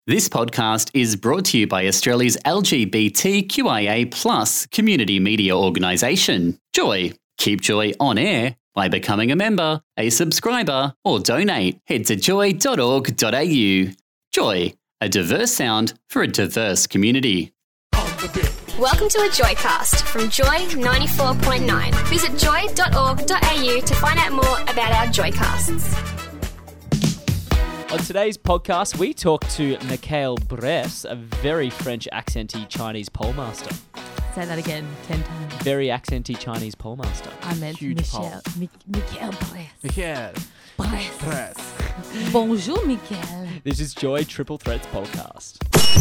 This podcast is brought to you by Australia's LGBTQIA+ community media organisation, Joy. Keep Joy on air by becoming a member, a subscriber, or donate. Head to joy.org.au. Joy, a diverse sound for a diverse community. Welcome to a Joycast from Joy 94.9. Visit joy.org.au to find out more about our Joycasts. On today's podcast, we talk to Michael Bress, a very French accenty Chinese pole master. Say that again 10 times. Very accenty Chinese pole master. I meant Huge Michael Bress. Michael Bress. Bonjour, Michael. This is Joy Triple Threats podcast.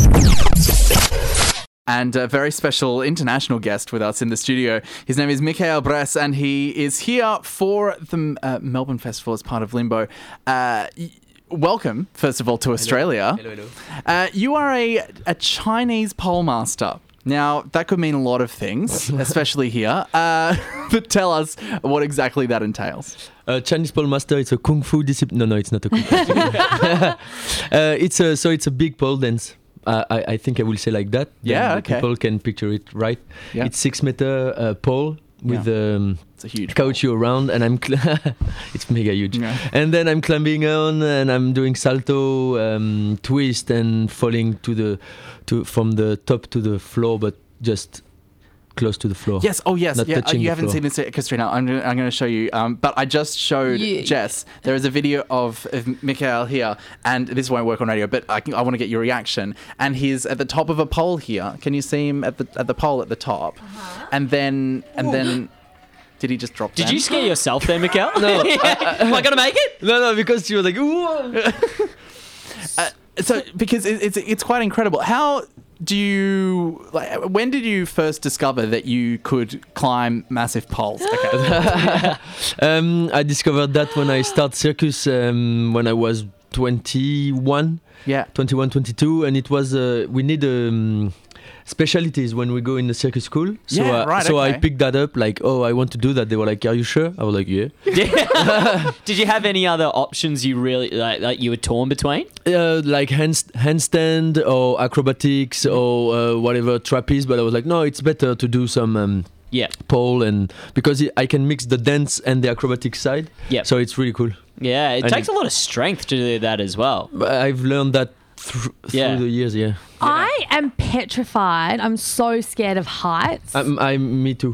And a very special international guest with us in the studio. His name is Michael Bress, and he is here for the Melbourne Festival as part of Limbo. Welcome, first of all, to Australia. Hello. You are a Chinese pole master. Now, that could mean a lot of things, especially here. But tell us what exactly that entails. Chinese pole master, it's a kung fu discipline. No, it's not a kung fu discipline. It's a big pole dance. I think I will say like that. Yeah, Then okay. People can picture it right. Yeah. It's 6 meter pole with It's a huge caoutchouc around, and I'm it's mega huge. Yeah. And then I'm climbing on, and I'm doing salto, twist, and falling from the top to the floor, but just close to the floor. Yes. Oh, yes. Not Yeah. touching You the haven't floor. seen this, Katrina. I'm going to show you. But I just showed Jess. There is a video of Michael here, and this won't work on radio. But I want to get your reaction. And he's at the top of a pole here. Can you see him at the pole at the top? And then. Did he just drop? Did down? you scare yourself there, Michael? No. Am I going to make it? No, because you were like, ooh. So because it's quite incredible. How do you when did you first discover that you could climb massive poles? Okay. I discovered that when I started circus when I was 21, Yeah. 22, and it was we need specialties when we go in the circus school. So, Yeah, right, so I okay. picked that up, like, oh, I want to do that. They were like, are you sure? I was like, yeah. Did you have any other options you really like you were torn between? Like handstand or acrobatics or whatever, trapeze. But I was like, no, it's better to do some Yeah. pole, and because I can mix the dance and the acrobatic side. Yep. So it's really cool. Yeah, it And takes a lot of strength to do that as well. But I've learned that through the years, yeah. I am petrified. I'm so scared of heights. Me too.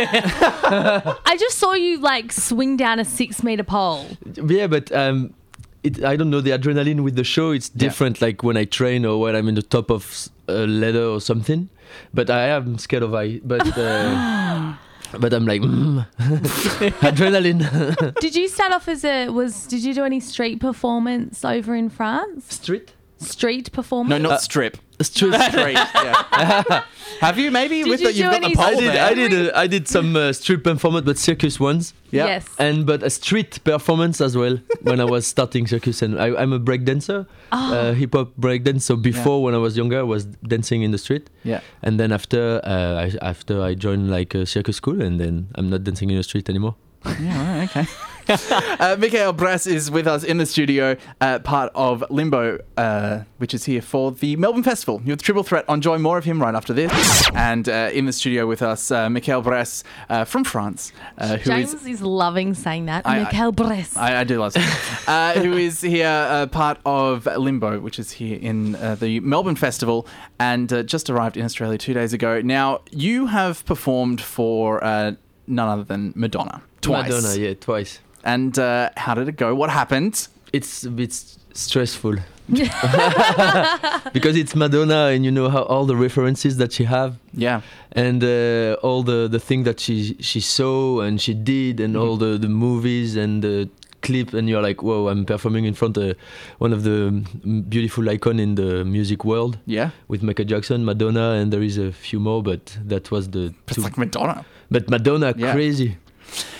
I just saw you like swing down a 6 meter pole. Yeah, but I don't know, the adrenaline with the show, it's different, like when I train or when I'm in the top of a ladder or something. But I am scared of height. But but I'm like, adrenaline. Did you start off did you do any street performance over in France? Street performance? No, not strip. Street. Straight. Yeah. Have you maybe Did with you the, you've do got the any pole there? I did some street performance, but circus ones. Yeah. Yes. But a street performance as well when I was starting circus, and I'm a break dancer, hip hop break dance. So before, when I was younger, I was dancing in the street. Yeah. And then after I joined like a circus school, and then I'm not dancing in the street anymore. Yeah, right, okay. Michael Bress is with us in the studio, part of Limbo, which is here for the Melbourne Festival. You're the Triple Threat on Joy. More of him right after this. And in the studio with us, Michael Bress from France. James is loving saying that. I- Michael Bress. I do love it. Who is here part of Limbo, which is here in the Melbourne Festival, and just arrived in Australia 2 days ago. Now, you have performed for none other than Madonna. Twice. Madonna, yeah, twice. And how did it go? What happened? It's a bit stressful because it's Madonna, and you know how all the references that she have, Yeah. and all the thing that she saw and she did, and all the movies and the clip, and you're like, whoa, I'm performing in front of one of the beautiful icon in the music world. Yeah. With Michael Jackson, Madonna, and there is a few more, but that was the It's two. like Madonna. But Madonna, Yeah. crazy.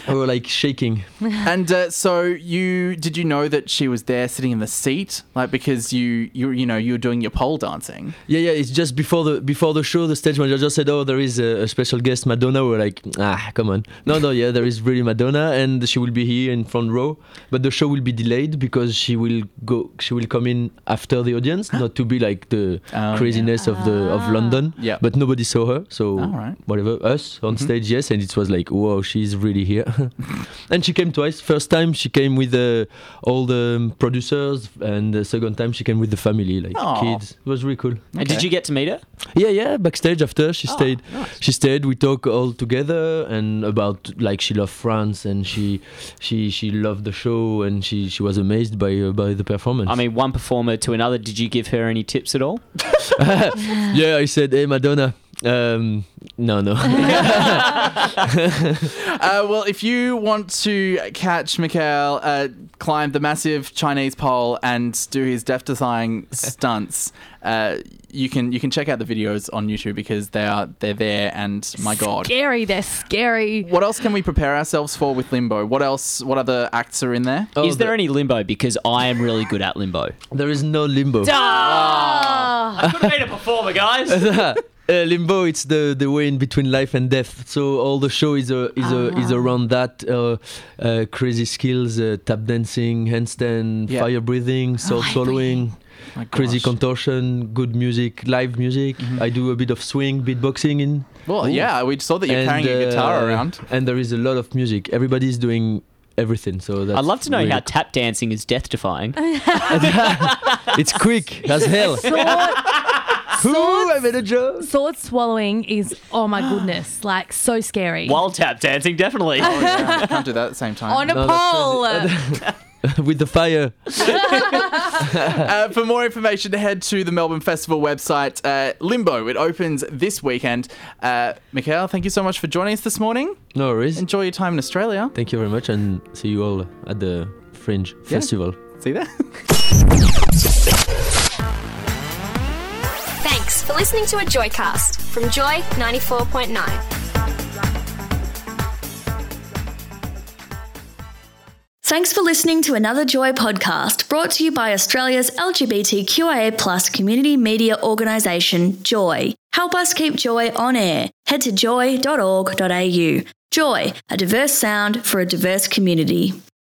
I was like shaking. And so did you know that she was there sitting in the seat, like because you were doing your pole dancing? Yeah. It's just before the show, the stage manager just said, "Oh, there is a special guest, Madonna." We're like, come on. No. Yeah, there is really Madonna, and she will be here in front row. But the show will be delayed because she will come in after the audience, not to be like the craziness of London. Yeah. But nobody saw her, so whatever. Us on stage, yes, and it was like, whoa, she's really here. And she came twice. First time she came with all the producers, and the second time she came with the family, like kids. It was really cool. And did you get to meet her? Yeah. Backstage after she stayed. Nice. She stayed. We talked all together and about like she loved France and she loved the show and she was amazed by the performance. I mean, one performer to another. Did you give her any tips at all? Yeah, I said, "Hey, Madonna." No. Well, if you want to catch Mikhail climb the massive Chinese pole and do his death-defying stunts, you can check out the videos on YouTube because they're there. And my God, They're scary. what else can we prepare ourselves for with Limbo? What other acts are in there? Is there any limbo? Because I am really good at limbo. There is no limbo. I could have been a performer, guys. Limbo, it's the way in between life and death. So all the show is around that. Crazy skills, tap dancing, handstand, fire breathing, salt swallowing, crazy contortion, good music, live music. I do a bit of swing, beatboxing in. Well, yeah, we saw that you're carrying a guitar around. And there is a lot of music. Everybody's doing everything. So that's I'd love to know really how tap dancing is death-defying. It's quick as hell. I made a joke. Sword swallowing is, oh my goodness, like so scary. While tap dancing, definitely. Oh, yeah, can't do that at the same time. On a pole. With the fire. For more information, head to the Melbourne Festival website, Limbo. It opens this weekend. Mikhail, thank you so much for joining us this morning. No worries. Enjoy your time in Australia. Thank you very much and see you all at the Fringe Festival. See you there. Thanks for listening to a Joycast from Joy 94.9. Thanks for listening to another Joy podcast brought to you by Australia's LGBTQIA+ community media organisation, Joy. Help us keep Joy on air. Head to joy.org.au. Joy, a diverse sound for a diverse community.